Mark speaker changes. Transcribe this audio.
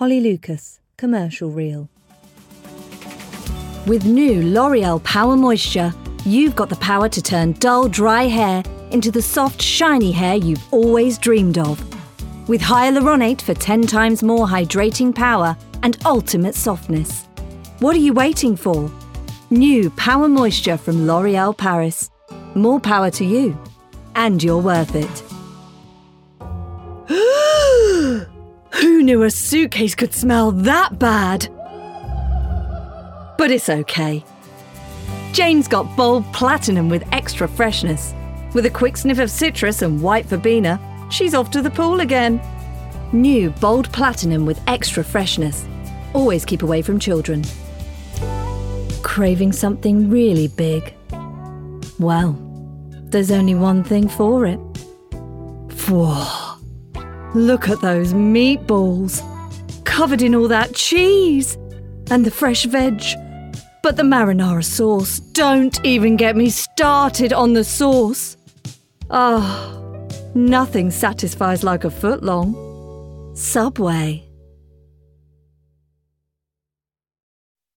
Speaker 1: Holly Lucas, commercial reel.
Speaker 2: With new L'Oreal Power Moisture, you've got the power to turn dull, dry hair into the soft, shiny hair you've always dreamed of. With hyaluronate for 10 times more hydrating power and ultimate softness. What are you waiting for? New Power Moisture from L'Oreal Paris. More power to you. And you're worth it. Who knew a suitcase could smell that bad? But it's okay. Jane's got Bold Platinum with extra freshness. With a quick sniff of citrus and white verbena, she's off to the pool again. New Bold Platinum with extra freshness. Always keep away from children. Craving something really big? Well, there's only one thing for it. Whoa! Look at those meatballs, covered in all that cheese and the fresh veg. But the marinara sauce, don't even get me started on the sauce. Nothing satisfies like a footlong. Subway.